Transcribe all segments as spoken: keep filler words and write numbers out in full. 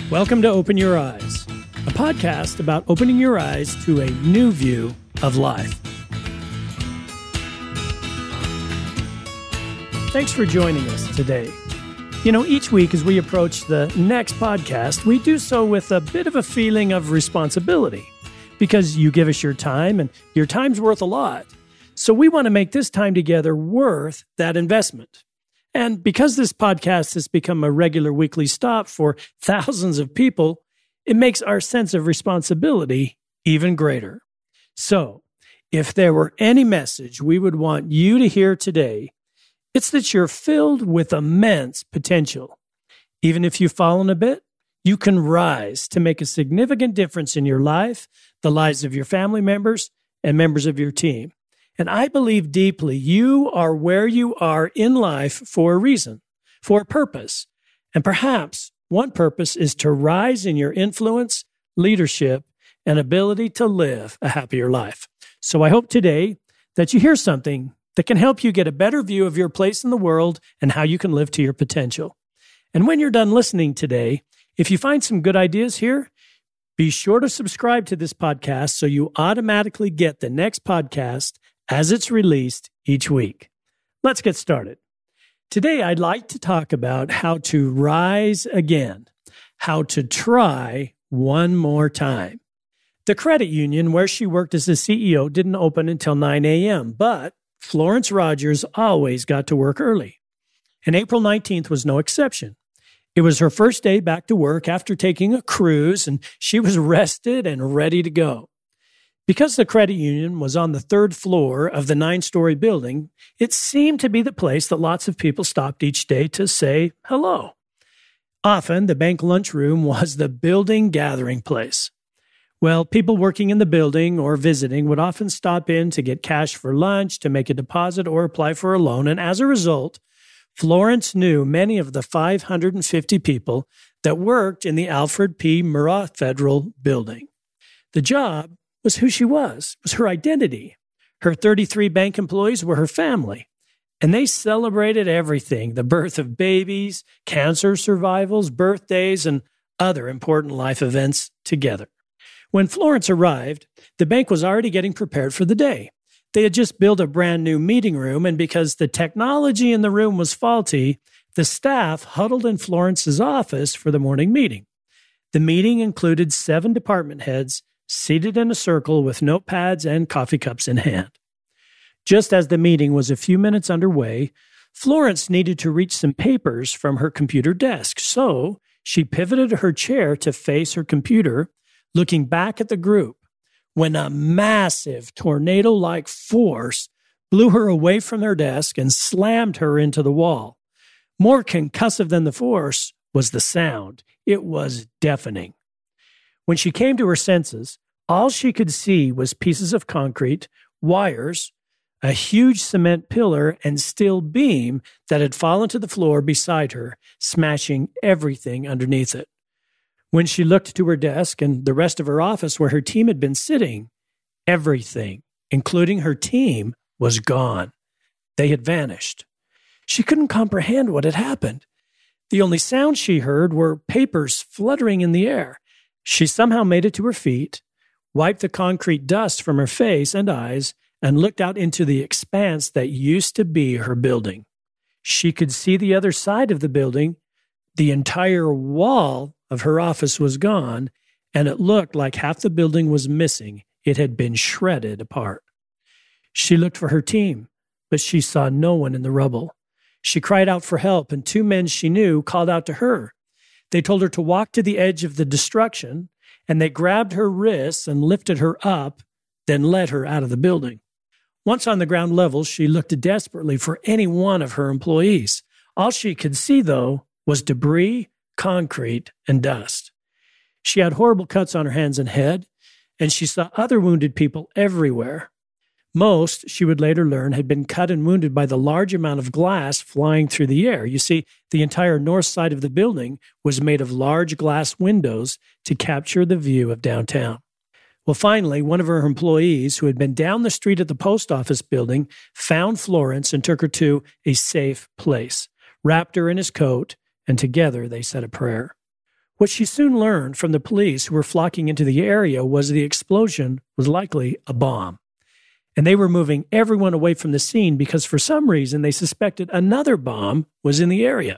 Welcome to Open Your Eyes, a podcast about opening your eyes to a new view of life. Thanks for joining us today. You know, each week as we approach the next podcast, we do so with a bit of a feeling of responsibility because you give us your time and your time's worth a lot. So we want to make this time together worth that investment. And because this podcast has become a regular weekly stop for thousands of people, it makes our sense of responsibility even greater. So, if there were any message we would want you to hear today, it's that you're filled with immense potential. Even if you've fallen a bit, you can rise to make a significant difference in your life, the lives of your family members, and members of your team. And I believe deeply you are where you are in life for a reason, for a purpose. And perhaps one purpose is to rise in your influence, leadership, and ability to live a happier life. So I hope today that you hear something that can help you get a better view of your place in the world and how you can live to your potential. And when you're done listening today, if you find some good ideas here, be sure to subscribe to this podcast so you automatically get the next podcast as it's released each week. Let's get started. Today, I'd like to talk about how to rise again, how to try one more time. The credit union where she worked as a C E O didn't open until nine a.m., but Florence Rogers always got to work early. And April nineteenth was no exception. It was her first day back to work after taking a cruise, and she was rested and ready to go. Because the credit union was on the third floor of the nine-story building, it seemed to be the place that lots of people stopped each day to say hello. Often, the bank lunchroom was the building gathering place. Well, people working in the building or visiting would often stop in to get cash for lunch, to make a deposit, or apply for a loan, and as a result, Florence knew many of the five hundred fifty people that worked in the Alfred P. Murrah Federal Building. The job was who she was, was her identity. Her thirty-three bank employees were her family, and they celebrated everything, the birth of babies, cancer survivals, birthdays, and other important life events together. When Florence arrived, the bank was already getting prepared for the day. They had just built a brand new meeting room, and because the technology in the room was faulty, the staff huddled in Florence's office for the morning meeting. The meeting included seven department heads seated in a circle with notepads and coffee cups in hand. Just as the meeting was a few minutes underway, Florence needed to reach some papers from her computer desk, so she pivoted her chair to face her computer, looking back at the group, when a massive tornado-like force blew her away from her desk and slammed her into the wall. More concussive than the force was the sound. It was deafening. When she came to her senses, all she could see was pieces of concrete, wires, a huge cement pillar, and steel beam that had fallen to the floor beside her, smashing everything underneath it. When she looked to her desk and the rest of her office where her team had been sitting, everything, including her team, was gone. They had vanished. She couldn't comprehend what had happened. The only sounds she heard were papers fluttering in the air. She somehow made it to her feet, wiped the concrete dust from her face and eyes, and looked out into the expanse that used to be her building. She could see the other side of the building. The entire wall of her office was gone, and it looked like half the building was missing. It had been shredded apart. She looked for her team, but she saw no one in the rubble. She cried out for help, and two men she knew called out to her. They told her to walk to the edge of the destruction, and they grabbed her wrists and lifted her up, then led her out of the building. Once on the ground level, she looked desperately for any one of her employees. All she could see, though, was debris, concrete, and dust. She had horrible cuts on her hands and head, and she saw other wounded people everywhere. Most, she would later learn, had been cut and wounded by the large amount of glass flying through the air. You see, the entire north side of the building was made of large glass windows to capture the view of downtown. Well, finally, one of her employees, who had been down the street at the post office building, found Florence and took her to a safe place, wrapped her in his coat, and together they said a prayer. What she soon learned from the police who were flocking into the area was the explosion was likely a bomb. And they were moving everyone away from the scene because for some reason they suspected another bomb was in the area.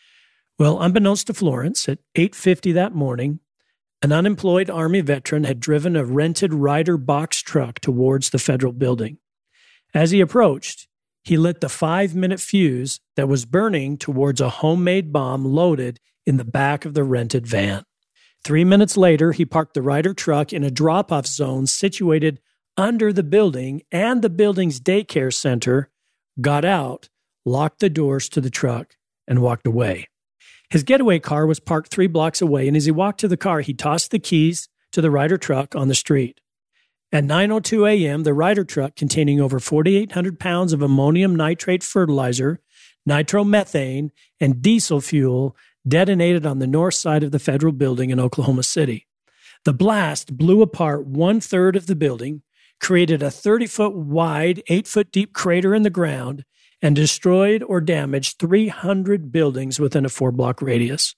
Well, unbeknownst to Florence, at eight fifty that morning, an unemployed Army veteran had driven a rented Ryder box truck towards the federal building. As he approached, he lit the five-minute fuse that was burning towards a homemade bomb loaded in the back of the rented van. Three minutes later, he parked the Ryder truck in a drop-off zone situated under the building and the building's daycare center, got out, locked the doors to the truck, and walked away. His getaway car was parked three blocks away, and as he walked to the car, he tossed the keys to the Ryder truck on the street. At nine oh two a.m., the Ryder truck, containing over forty-eight hundred pounds of ammonium nitrate fertilizer, nitromethane, and diesel fuel, detonated on the north side of the federal building in Oklahoma City. The blast blew apart one-third of the building, created a thirty-foot wide, eight-foot deep crater in the ground, and destroyed or damaged three hundred buildings within a four-block radius.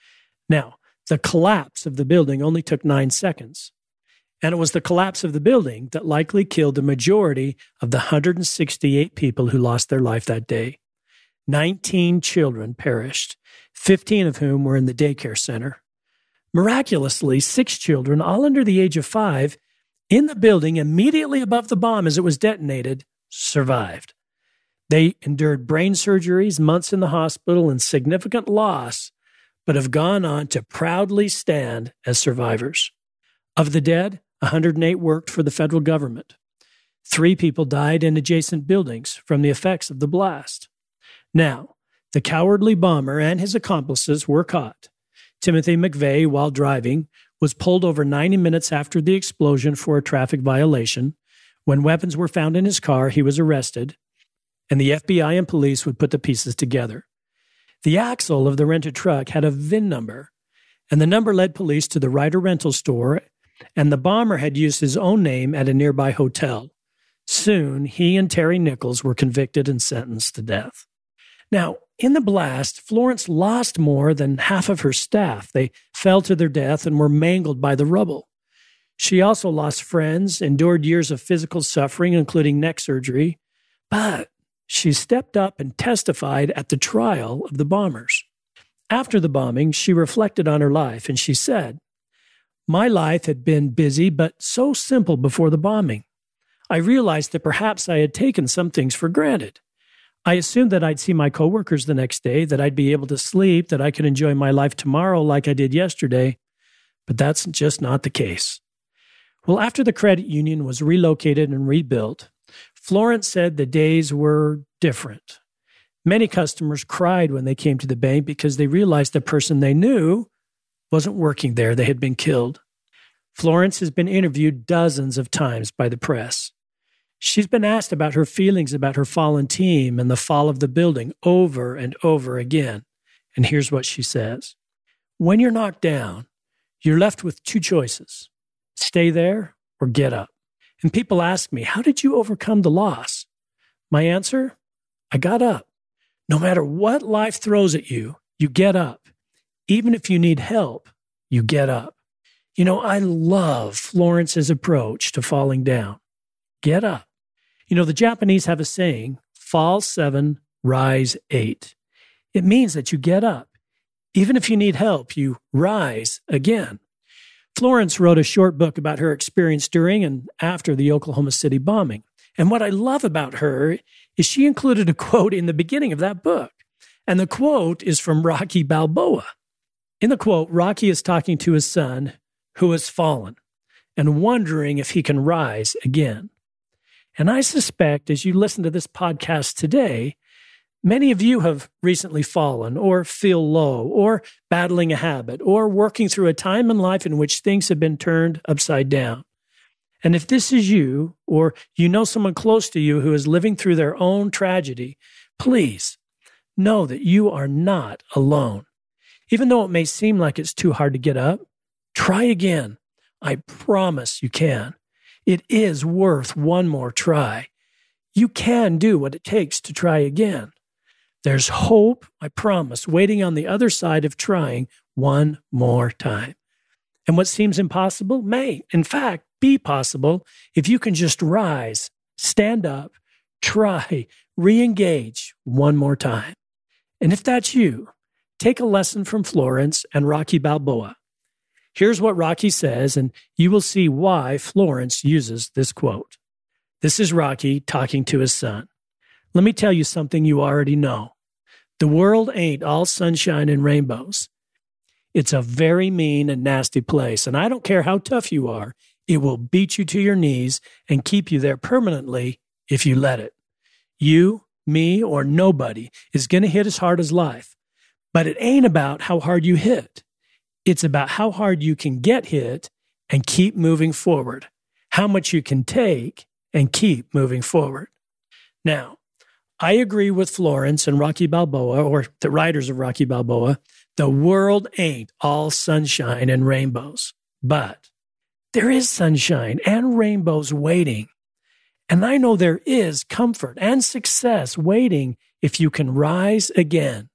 Now, the collapse of the building only took nine seconds, and it was the collapse of the building that likely killed the majority of the one hundred sixty-eight people who lost their life that day. nineteen children perished, fifteen of whom were in the daycare center. Miraculously, six children, all under the age of five, in the building immediately above the bomb as it was detonated, survived. They endured brain surgeries, months in the hospital, and significant loss, but have gone on to proudly stand as survivors. Of the dead, one hundred eight worked for the federal government. Three people died in adjacent buildings from the effects of the blast. Now, the cowardly bomber and his accomplices were caught. Timothy McVeigh, while driving, was pulled over ninety minutes after the explosion for a traffic violation. When weapons were found in his car, he was arrested, and the F B I and police would put the pieces together. The axle of the rented truck had a V I N number, and the number led police to the Ryder rental store, and the bomber had used his own name at a nearby hotel. Soon, he and Terry Nichols were convicted and sentenced to death. Now, in the blast, Florence lost more than half of her staff. They fell to their death and were mangled by the rubble. She also lost friends, endured years of physical suffering, including neck surgery, but she stepped up and testified at the trial of the bombers. After the bombing, she reflected on her life, and she said, "My life had been busy but so simple before the bombing. I realized that perhaps I had taken some things for granted. I assumed that I'd see my coworkers the next day, that I'd be able to sleep, that I could enjoy my life tomorrow like I did yesterday, but that's just not the case." Well, after the credit union was relocated and rebuilt, Florence said the days were different. Many customers cried when they came to the bank because they realized the person they knew wasn't working there. They had been killed. Florence has been interviewed dozens of times by the press. She's been asked about her feelings about her fallen team and the fall of the building over and over again. And here's what she says. "When you're knocked down, you're left with two choices. Stay there or get up. And people ask me, how did you overcome the loss? My answer, I got up. No matter what life throws at you, you get up. Even if you need help, you get up." You know, I love Florence's approach to falling down. Get up. You know, the Japanese have a saying, fall seven, rise eight. It means that you get up. Even if you need help, you rise again. Florence wrote a short book about her experience during and after the Oklahoma City bombing. And what I love about her is she included a quote in the beginning of that book. And the quote is from Rocky Balboa. In the quote, Rocky is talking to his son who has fallen and wondering if he can rise again. And I suspect as you listen to this podcast today, many of you have recently fallen or feel low or battling a habit or working through a time in life in which things have been turned upside down. And if this is you or you know someone close to you who is living through their own tragedy, please know that you are not alone. Even though it may seem like it's too hard to get up, try again. I promise you can. It is worth one more try. You can do what it takes to try again. There's hope, I promise, waiting on the other side of trying one more time. And what seems impossible may, in fact, be possible if you can just rise, stand up, try, re-engage one more time. And if that's you, take a lesson from Florence and Rocky Balboa. Here's what Rocky says, and you will see why Florence uses this quote. This is Rocky talking to his son. Let me tell you something you already know. The world ain't all sunshine and rainbows. It's a very mean and nasty place, and I don't care how tough you are, it will beat you to your knees and keep you there permanently if you let it. You, me, or nobody is going to hit as hard as life, but it ain't about how hard you hit. It's about how hard you can get hit and keep moving forward, how much you can take and keep moving forward. Now, I agree with Florence and Rocky Balboa, or the writers of Rocky Balboa. The world ain't all sunshine and rainbows, but there is sunshine and rainbows waiting. And I know there is comfort and success waiting if you can rise again.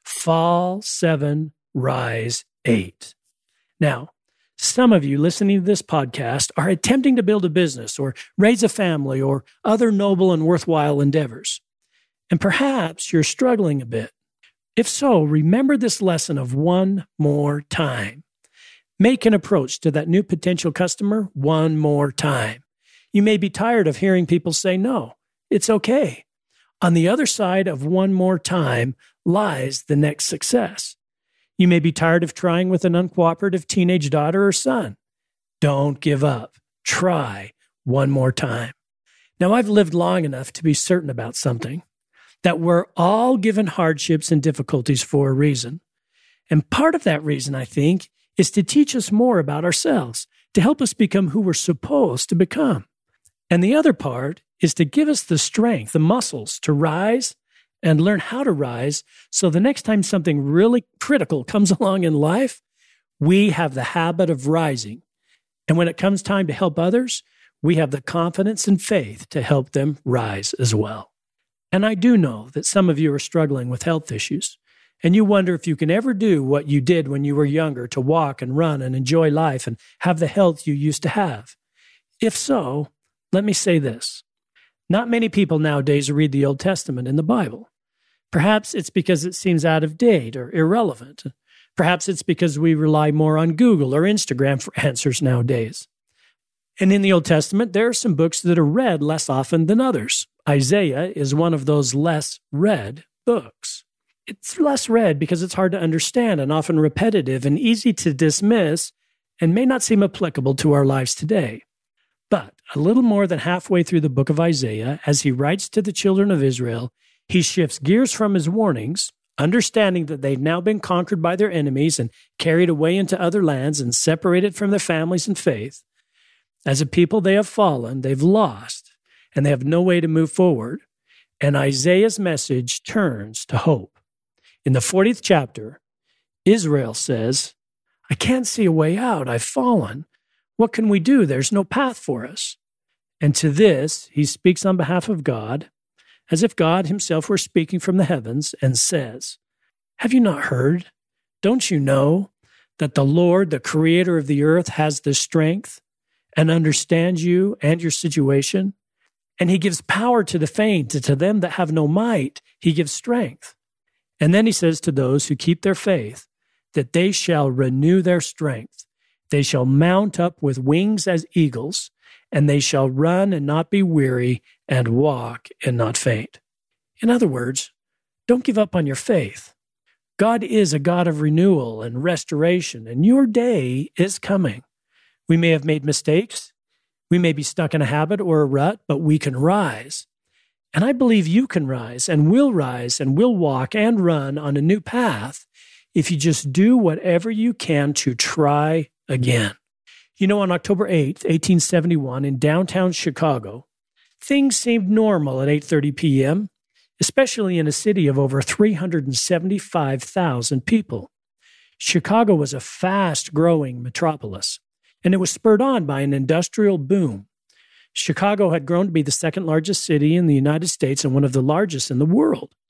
Fall seven, rise eight. Now, some of you listening to this podcast are attempting to build a business or raise a family or other noble and worthwhile endeavors. And perhaps you're struggling a bit. If so, remember this lesson of one more time. Make an approach to that new potential customer one more time. You may be tired of hearing people say no. It's okay. On the other side of one more time lies the next success. You may be tired of trying with an uncooperative teenage daughter or son. Don't give up. Try one more time. Now, I've lived long enough to be certain about something, that we're all given hardships and difficulties for a reason. And part of that reason, I think, is to teach us more about ourselves, to help us become who we're supposed to become. And the other part is to give us the strength, the muscles to rise and learn how to rise, so the next time something really critical comes along in life, we have the habit of rising. And when it comes time to help others, we have the confidence and faith to help them rise as well. And I do know that some of you are struggling with health issues, and you wonder if you can ever do what you did when you were younger to walk and run and enjoy life and have the health you used to have. If so, let me say this. Not many people nowadays read the Old Testament in the Bible. Perhaps it's because it seems out of date or irrelevant. Perhaps it's because we rely more on Google or Instagram for answers nowadays. And in the Old Testament, there are some books that are read less often than others. Isaiah is one of those less read books. It's less read because it's hard to understand and often repetitive and easy to dismiss and may not seem applicable to our lives today. But a little more than halfway through the book of Isaiah, as he writes to the children of Israel, he shifts gears from his warnings, understanding that they've now been conquered by their enemies and carried away into other lands and separated from their families and faith. As a people, they have fallen, they've lost, and they have no way to move forward. And Isaiah's message turns to hope. In the fortieth chapter, Israel says, I can't see a way out. I've fallen. What can we do? There's no path for us. And to this, he speaks on behalf of God, as if God himself were speaking from the heavens, and says, have you not heard? Don't you know that the Lord, the creator of the earth, has the strength and understands you and your situation? And he gives power to the faint, and to them that have no might, he gives strength. And then he says to those who keep their faith, that they shall renew their strength. They shall mount up with wings as eagles, and they shall run and not be weary, and walk and not faint. In other words, don't give up on your faith. God is a God of renewal and restoration, and your day is coming. We may have made mistakes. We may be stuck in a habit or a rut, but we can rise. And I believe you can rise and will rise and will walk and run on a new path if you just do whatever you can to try again. You know, on October eighth, eighteen seventy-one, in downtown Chicago, things seemed normal at eight thirty p.m., especially in a city of over three hundred seventy-five thousand people. Chicago was a fast-growing metropolis, and it was spurred on by an industrial boom. Chicago had grown to be the second largest city in the United States and one of the largest in the world.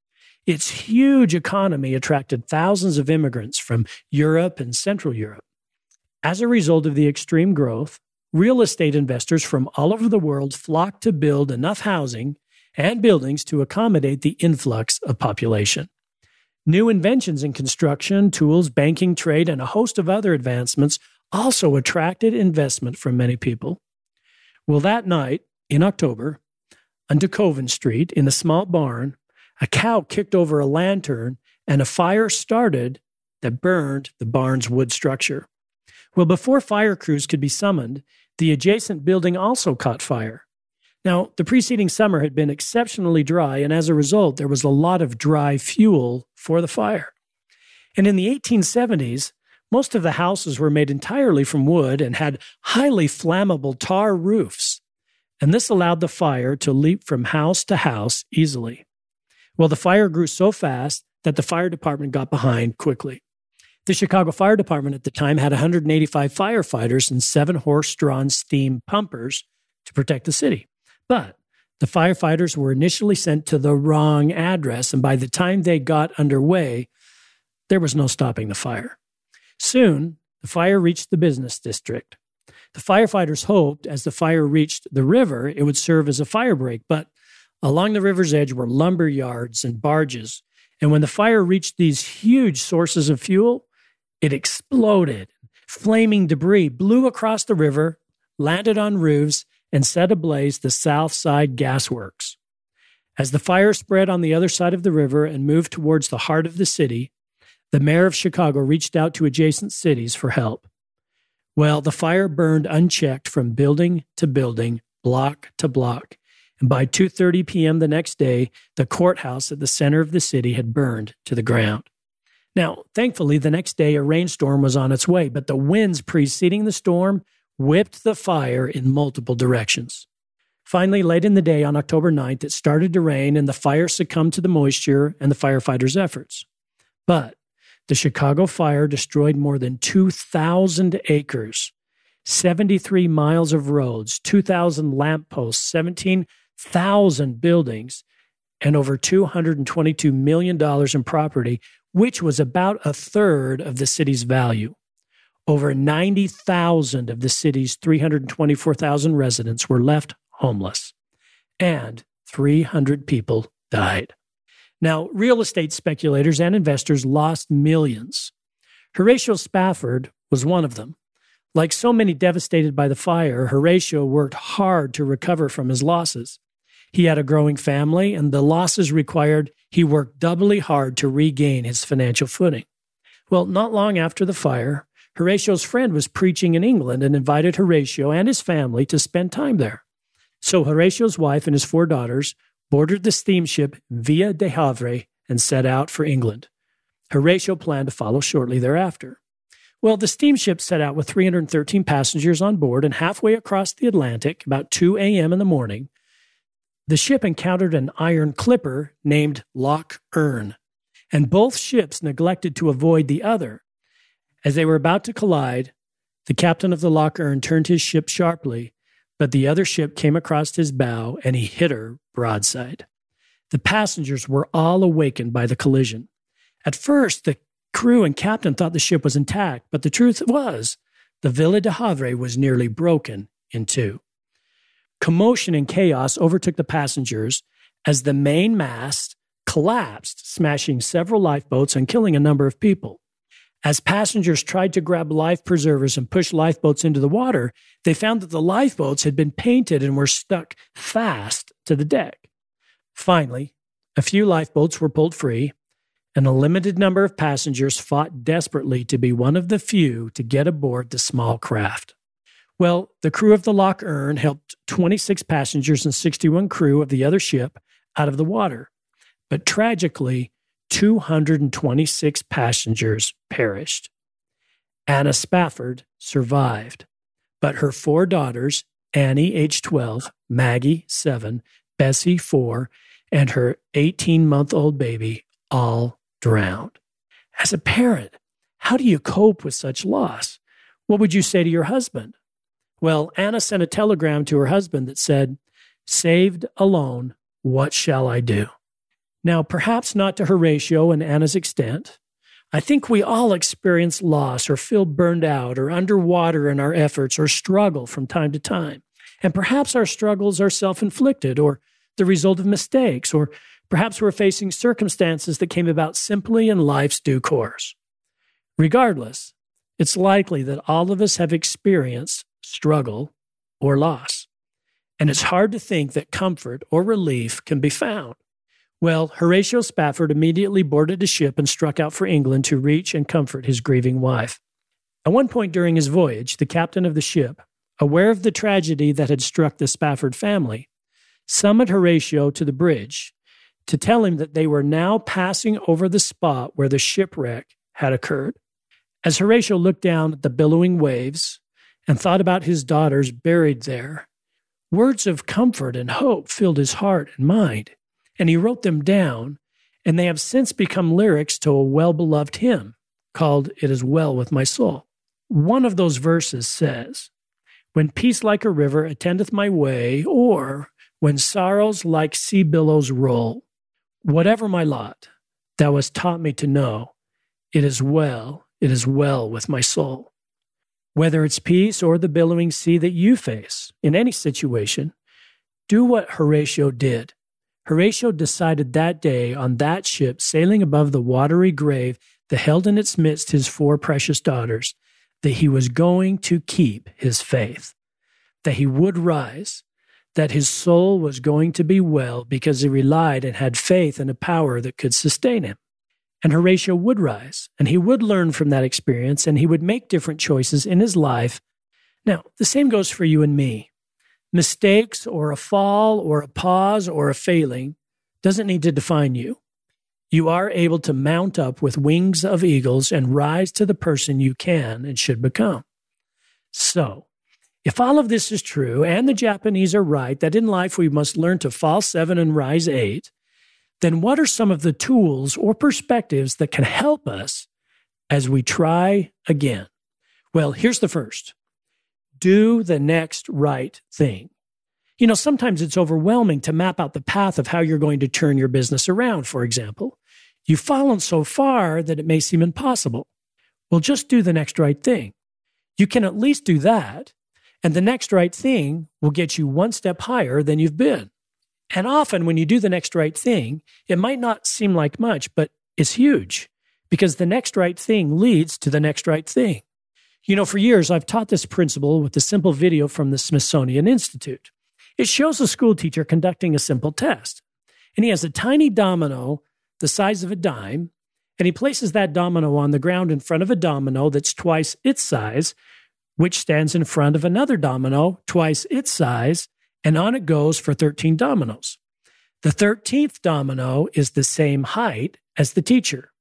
Its huge economy attracted thousands of immigrants from Europe and Central Europe. As a result of the extreme growth, real estate investors from all over the world flocked to build enough housing and buildings to accommodate the influx of population. New inventions in construction, tools, banking, trade, and a host of other advancements also attracted investment from many people. Well, that night in October, on DeKoven Street, in a small barn, a cow kicked over a lantern and a fire started that burned the barn's wood structure. Well, before fire crews could be summoned, the adjacent building also caught fire. Now, the preceding summer had been exceptionally dry, and as a result, there was a lot of dry fuel for the fire. And in the eighteen seventies, most of the houses were made entirely from wood and had highly flammable tar roofs, and this allowed the fire to leap from house to house easily. Well, the fire grew so fast that the fire department got behind quickly. The Chicago Fire Department at the time had one hundred eighty-five firefighters and seven horse-drawn steam pumpers to protect the city. But the firefighters were initially sent to the wrong address, and by the time they got underway, there was no stopping the fire. Soon, the fire reached the business district. The firefighters hoped as the fire reached the river, it would serve as a fire break, but along the river's edge were lumber yards and barges, and when the fire reached these huge sources of fuel, it exploded. Flaming debris blew across the river, landed on roofs, and set ablaze the South Side Gasworks. As the fire spread on the other side of the river and moved towards the heart of the city, the mayor of Chicago reached out to adjacent cities for help. Well, the fire burned unchecked from building to building, block to block, and by two thirty p.m. the next day, the courthouse at the center of the city had burned to the ground. Now, thankfully, the next day a rainstorm was on its way, but the winds preceding the storm whipped the fire in multiple directions. Finally, late in the day on October ninth, it started to rain and the fire succumbed to the moisture and the firefighters' efforts. But the Chicago fire destroyed more than two thousand acres, seventy-three miles of roads, two thousand lampposts, seventeen thousand buildings, and over two hundred twenty-two million dollars in property, which was about a third of the city's value. Over ninety thousand of the city's three hundred twenty-four thousand residents were left homeless, and three hundred people died. Now, real estate speculators and investors lost millions. Horatio Spafford was one of them. Like so many devastated by the fire, Horatio worked hard to recover from his losses. He had a growing family, and the losses required he worked doubly hard to regain his financial footing. Well, not long after the fire, Horatio's friend was preaching in England and invited Horatio and his family to spend time there. So Horatio's wife and his four daughters boarded the steamship Via de Havre and set out for England. Horatio planned to follow shortly thereafter. Well, the steamship set out with three hundred thirteen passengers on board, and halfway across the Atlantic, about two a.m. in the morning, the ship encountered an iron clipper named Loch Earn, and both ships neglected to avoid the other. As they were about to collide, the captain of the Loch Earn turned his ship sharply, but the other ship came across his bow and he hit her broadside. The passengers were all awakened by the collision. At first, the crew and captain thought the ship was intact, but the truth was the Villa de Havre was nearly broken in two. Commotion and chaos overtook the passengers as the main mast collapsed, smashing several lifeboats and killing a number of people. As passengers tried to grab life preservers and push lifeboats into the water, they found that the lifeboats had been painted and were stuck fast to the deck. Finally, a few lifeboats were pulled free, and a limited number of passengers fought desperately to be one of the few to get aboard the small craft. Well, the crew of the Loch Earn helped twenty-six passengers and sixty-one crew of the other ship out of the water. But tragically, two hundred twenty-six passengers perished. Anna Spafford survived, but her four daughters, Annie, age twelve, Maggie, seven, Bessie, four, and her eighteen-month-old baby all drowned. As a parent, how do you cope with such loss? What would you say to your husband? Well, Anna sent a telegram to her husband that said, "Saved alone, what shall I do?" Now, perhaps not to Horatio and Anna's extent. I think we all experience loss or feel burned out or underwater in our efforts or struggle from time to time. And perhaps our struggles are self-inflicted or the result of mistakes, or perhaps we're facing circumstances that came about simply in life's due course. Regardless, it's likely that all of us have experienced struggle or loss. And it's hard to think that comfort or relief can be found. Well, Horatio Spafford immediately boarded a ship and struck out for England to reach and comfort his grieving wife. At one point during his voyage, the captain of the ship, aware of the tragedy that had struck the Spafford family, summoned Horatio to the bridge to tell him that they were now passing over the spot where the shipwreck had occurred. As Horatio looked down at the billowing waves and thought about his daughters buried there, words of comfort and hope filled his heart and mind, and he wrote them down, and they have since become lyrics to a well-beloved hymn called It Is Well With My Soul. One of those verses says, "When peace like a river attendeth my way, or when sorrows like sea billows roll, whatever my lot, thou hast taught me to know, it is well, it is well with my soul." Whether it's peace or the billowing sea that you face, in any situation, do what Horatio did. Horatio decided that day on that ship sailing above the watery grave that held in its midst his four precious daughters, that he was going to keep his faith, that he would rise, that his soul was going to be well because he relied and had faith in a power that could sustain him. And Horatio would rise, and he would learn from that experience, and he would make different choices in his life. Now, the same goes for you and me. Mistakes or a fall or a pause or a failing doesn't need to define you. You are able to mount up with wings of eagles and rise to the person you can and should become. So, if all of this is true, and the Japanese are right that in life we must learn to fall seven and rise eight, then what are some of the tools or perspectives that can help us as we try again? Well, here's the first. Do the next right thing. You know, sometimes it's overwhelming to map out the path of how you're going to turn your business around, for example. You've fallen so far that it may seem impossible. Well, just do the next right thing. You can at least do that, and the next right thing will get you one step higher than you've been. And often when you do the next right thing, it might not seem like much, but it's huge, because the next right thing leads to the next right thing. You know, for years, I've taught this principle with a simple video from the Smithsonian Institute. It shows a school teacher conducting a simple test, and he has a tiny domino the size of a dime, and he places that domino on the ground in front of a domino that's twice its size, which stands in front of another domino twice its size, and on it goes for thirteen dominoes. The thirteenth domino is the same height as the teacher.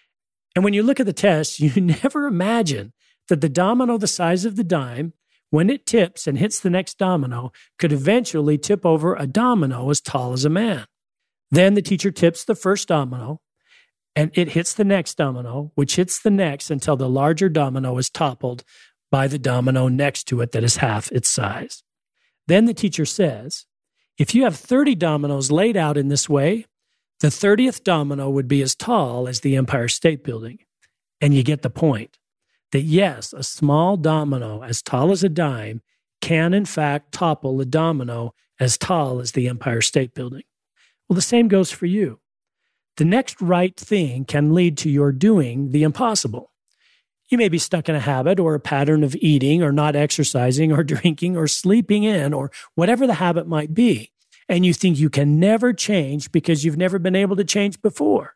And when you look at the test, you never imagine that the domino the size of the dime, when it tips and hits the next domino, could eventually tip over a domino as tall as a man. Then the teacher tips the first domino, and it hits the next domino, which hits the next until the larger domino is toppled by the domino next to it that is half its size. Then the teacher says, if you have thirty dominoes laid out in this way, the thirtieth domino would be as tall as the Empire State Building. And you get the point. That yes, a small domino as tall as a dime can in fact topple a domino as tall as the Empire State Building. Well, the same goes for you. The next right thing can lead to your doing the impossible. You may be stuck in a habit or a pattern of eating or not exercising or drinking or sleeping in or whatever the habit might be, and you think you can never change because you've never been able to change before.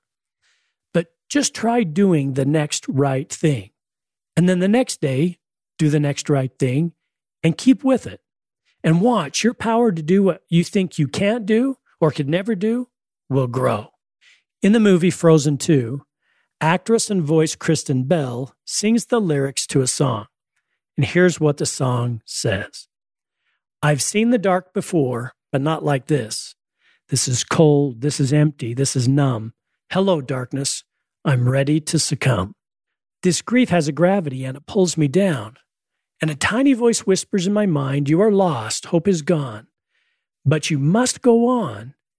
But just try doing the next right thing. And then the next day, do the next right thing and keep with it. And watch, your power to do what you think you can't do or could never do will grow. In the movie Frozen two, actress and voice Kristen Bell sings the lyrics to a song. And here's what the song says. I've seen the dark before, but not like this. This is cold, this is empty, this is numb. Hello, darkness, I'm ready to succumb. This grief has a gravity and it pulls me down. And a tiny voice whispers in my mind, you are lost, hope is gone. But you must go on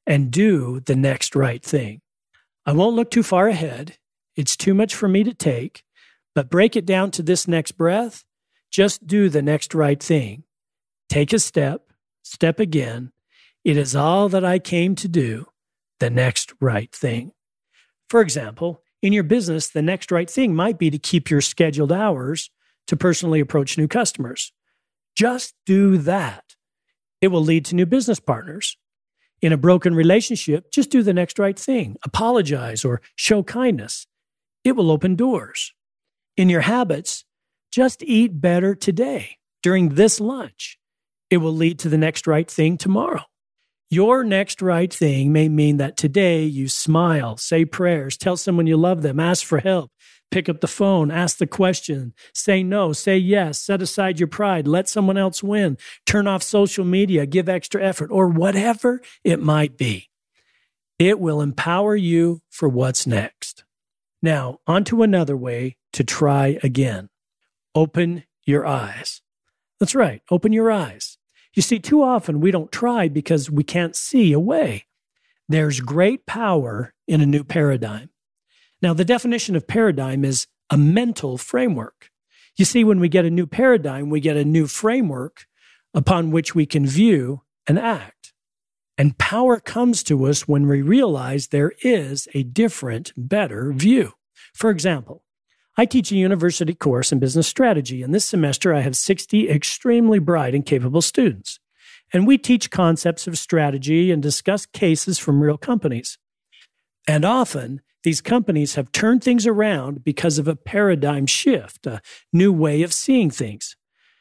and do the next right thing. I won't look too far ahead. It's too much for me to take, but break it down to this next breath. Just do the next right thing. Take a step, step again. It is all that I came to do, the next right thing. For example, in your business, the next right thing might be to keep your scheduled hours to personally approach new customers. Just do that. It will lead to new business partners. In a broken relationship, just do the next right thing. Apologize or show kindness. It will open doors. In your habits, just eat better today during this lunch. It will lead to the next right thing tomorrow. Your next right thing may mean that today you smile, say prayers, tell someone you love them, ask for help, pick up the phone, ask the question, say no, say yes, set aside your pride, let someone else win, turn off social media, give extra effort, or whatever it might be. It will empower you for what's next. Now, on to another way to try again. Open your eyes. That's right, open your eyes. You see, too often we don't try because we can't see a way. There's great power in a new paradigm. Now, the definition of paradigm is a mental framework. You see, when we get a new paradigm, we get a new framework upon which we can view and act. And power comes to us when we realize there is a different, better view. For example, I teach a university course in business strategy, and this semester I have sixty extremely bright and capable students. And we teach concepts of strategy and discuss cases from real companies. And often, these companies have turned things around because of a paradigm shift, a new way of seeing things.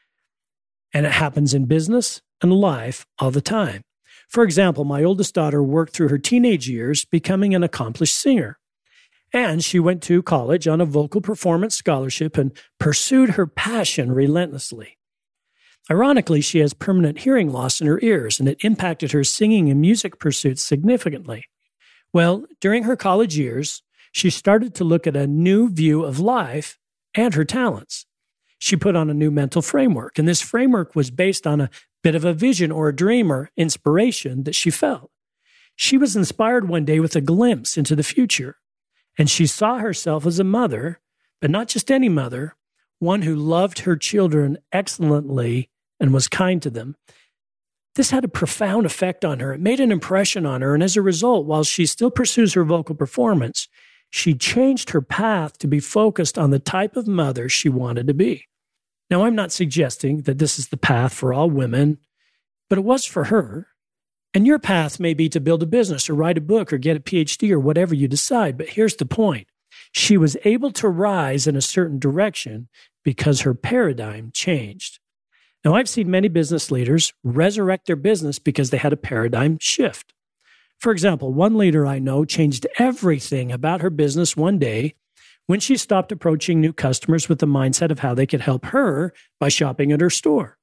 And it happens in business and life all the time. For example, my oldest daughter worked through her teenage years becoming an accomplished singer. And she went to college on a vocal performance scholarship and pursued her passion relentlessly. Ironically, she has permanent hearing loss in her ears, and it impacted her singing and music pursuits significantly. Well, during her college years, she started to look at a new view of life and her talents. She put on a new mental framework, and this framework was based on a bit of a vision or a dream or inspiration that she felt. She was inspired one day with a glimpse into the future. And she saw herself as a mother, but not just any mother, one who loved her children excellently and was kind to them. This had a profound effect on her. It made an impression on her. And as a result, while she still pursues her vocal performance, she changed her path to be focused on the type of mother she wanted to be. Now, I'm not suggesting that this is the path for all women, but it was for her. And your path may be to build a business or write a book or get a P H D or whatever you decide. But here's the point. She was able to rise in a certain direction because her paradigm changed. Now, I've seen many business leaders resurrect their business because they had a paradigm shift. For example, one leader I know changed everything about her business one day when she stopped approaching new customers with the mindset of how they could help her by shopping at her store.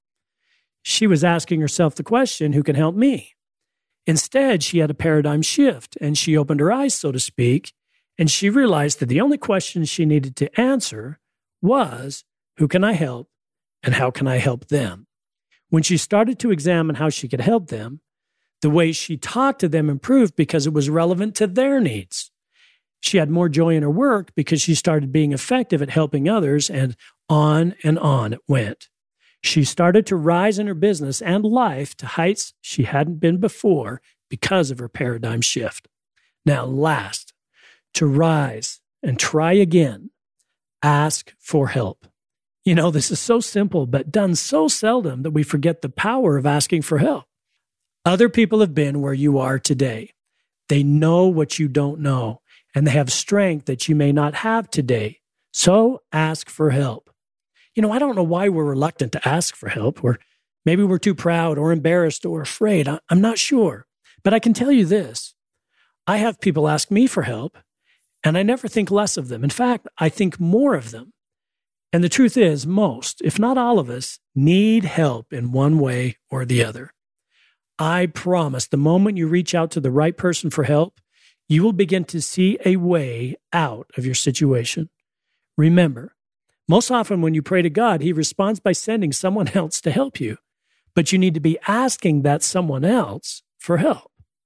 She was asking herself the question, who can help me? Instead, she had a paradigm shift, and she opened her eyes, so to speak, and she realized that the only question she needed to answer was, who can I help, and how can I help them? When she started to examine how she could help them, the way she talked to them improved because it was relevant to their needs. She had more joy in her work because she started being effective at helping others, and on and on it went. She started to rise in her business and life to heights she hadn't been before because of her paradigm shift. Now, last, to rise and try again, ask for help. You know, this is so simple, but done so seldom that we forget the power of asking for help. Other people have been where you are today. They know what you don't know, and they have strength that you may not have today. So ask for help. You know, I don't know why we're reluctant to ask for help, or maybe we're too proud or embarrassed or afraid. I'm not sure. But I can tell you this. I have people ask me for help, and I never think less of them. In fact, I think more of them. And the truth is, most, if not all of us, need help in one way or the other. I promise the moment you reach out to the right person for help, you will begin to see a way out of your situation. Remember, most often when you pray to God, He responds by sending someone else to help you. But you need to be asking that someone else for help.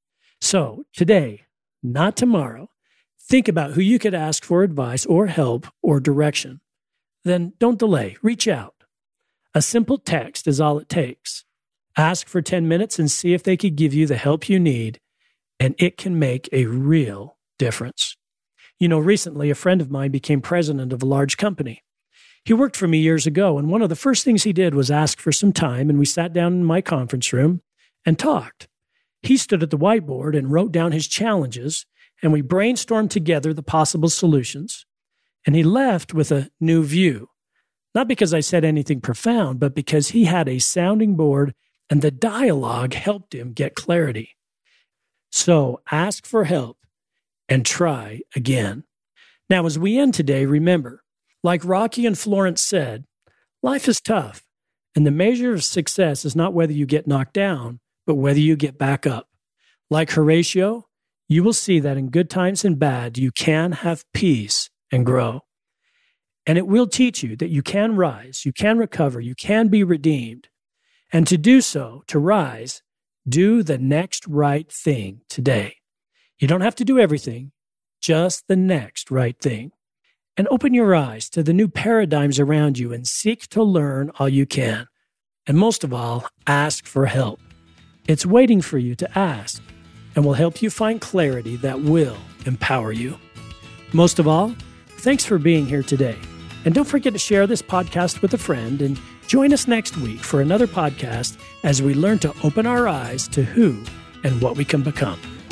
So today, not tomorrow, think about who you could ask for advice or help or direction. Then don't delay. Reach out. A simple text is all it takes. Ask for ten minutes and see if they could give you the help you need, and it can make a real difference. You know, recently a friend of mine became president of a large company. He worked for me years ago, and one of the first things he did was ask for some time, and we sat down in my conference room and talked. He stood at the whiteboard and wrote down his challenges, and we brainstormed together the possible solutions, and he left with a new view. Not because I said anything profound, but because he had a sounding board and the dialogue helped him get clarity. So ask for help and try again. Now, as we end today, remember, like Rocky and Florence said, life is tough, and the measure of success is not whether you get knocked down, but whether you get back up. Like Horatio, you will see that in good times and bad, you can have peace and grow. And it will teach you that you can rise, you can recover, you can be redeemed. And to do so, to rise, do the next right thing today. You don't have to do everything, just the next right thing. And open your eyes to the new paradigms around you and seek to learn all you can. And most of all, ask for help. It's waiting for you to ask and will help you find clarity that will empower you. Most of all, thanks for being here today. And don't forget to share this podcast with a friend and join us next week for another podcast as we learn to open our eyes to who and what we can become.